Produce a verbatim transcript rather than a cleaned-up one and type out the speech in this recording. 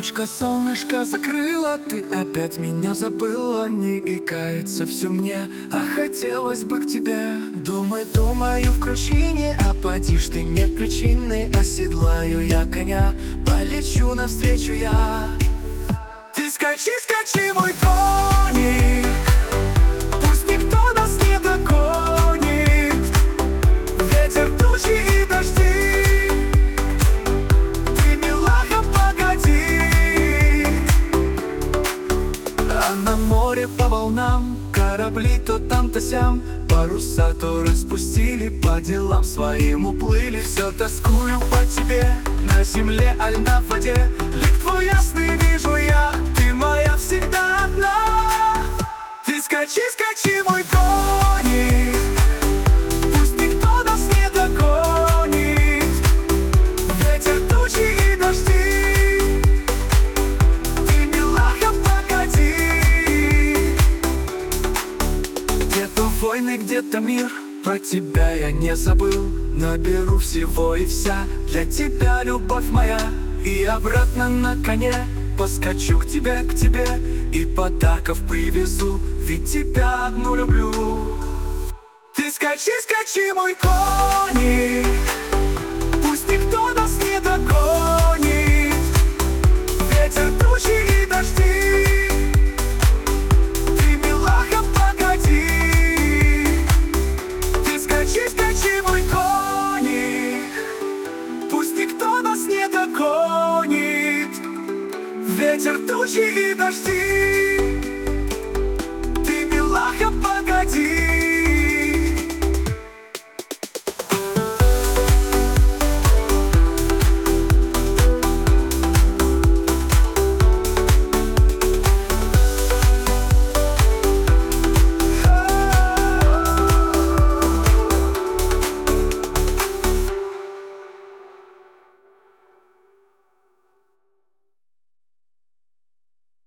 Тучка солнышко закрыла, ты опять меня забыла. Не икается все мне, а хотелось бы к тебе. Думай, думаю в кручине, а поди ж ты нет причины. Оседлаю я коня, полечу навстречу я. Ты скачи, скачи, мой коник, пусть никто нас не догонит. Ветер, тучи и дожди, ты, милаха, погоди. А на море по волнам корабли то там, то сям, паруса то распустили, по делам своим уплыли. Все тоскую по тебе, на земле, аль на воде. Лик твой ясный вижу я, ты моя всегда одна. Ты скачи, скачи, мой коник, пусть никто нас не догонит. Ветер, тучи и дожди, ты, милаха, погоди. Где-то войны, где-то мир, про тебя я не забыл. Наберу всего и вся для тебя, любовь моя. И обратно на коне поскочу к тебе, к тебе. И подарков привезу, ведь тебя одну люблю. Ты скачи, скачи, мой коник,